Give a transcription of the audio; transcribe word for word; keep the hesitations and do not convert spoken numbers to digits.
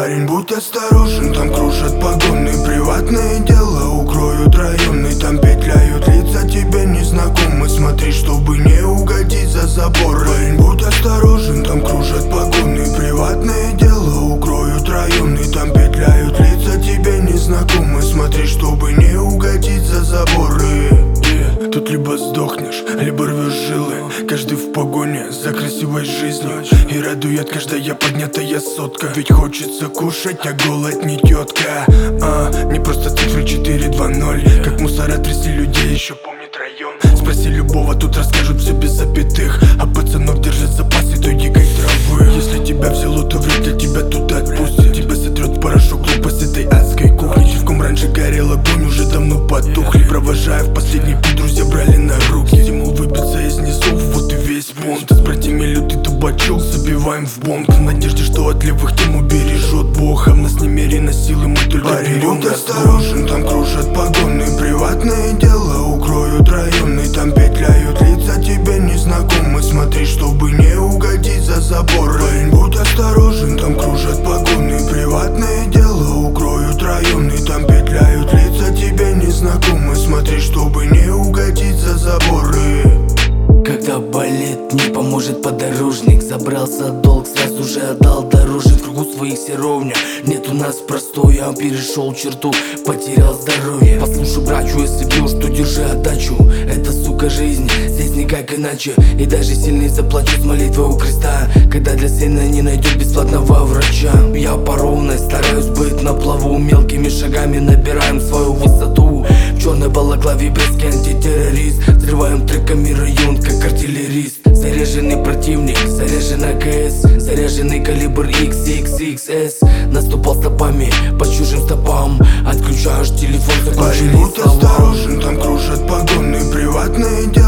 Парень, будь осторожен, там кружат погоны. Приватное дело укроют районы. Там петляют лица тебе незнакомы. Смотри, чтобы не угодить за забор. Парень, будь осторожен, там кружат погоны. Приватное дело укроют районы. Там петляют лица тебе незнакомы. Смотри, чтобы не угодить за заборы. Yeah. Тут либо сдохнешь, либо рвешь жилы. Каждый в погоне за красивой жизнью. И радует каждая поднятая сотка. Ведь хочется кушать, а голод не тетка. а, Не просто цифры четыре два ноль. Как мусора трясли людей, еще помнит район. Спроси любого, тут расскажут все без запятых. А пацанов держат запасы той дикой травы. Если тебя взяло, то вряд ли тебя тут отпустят. Тебя сотрет в порошок глупость этой адской кухни. В ком раньше горел огонь, уже давно потухли. Провожая в последний путь, друзья брали на руки. Стимул выбиться из низов, вот и весь бунт. С братьями лютый табачок забиваем в бомб. В надежде, что от левых тем убережет Бог. А в нас немерено силы, мы только Парень, берем. будь осторожен, там кружат погоны. Приватное дело укроют районы. Там петляют лица тебе незнакомы. Смотри, чтобы не угодить за забор. Парень, будь осторожен, там кружат погоны. Приватное дело укроют районы. Там петляют лица тебе незнакомы. Смотри, чтобы не угодить за заборы. Когда болит, не поможет подорожник. Забрался долг, сразу же отдал дороже. В кругу своих все ровня, нет у нас простоя. Перешел черту, потерял здоровье. Послушай, брачу, если бьешь, то держи отдачу. Это, сука, жизнь, здесь никак иначе. И даже сильный заплачет с молитвой у креста. Когда для сына не найдет бесплатного врача. Я по ровной стараюсь быть на плаву. Мелкими шагами набираем свою высоту. В черной балаклаве брестский антитеррорист. Взрываем треками район, как артиллерист. Заряженный противник, заряжена КС. Заряженный калибр икс икс икс эс. Наступал стопами по чужим стопам. Отключаешь телефон, Парень, будь осторожен, там кружат погоны. Приватное дело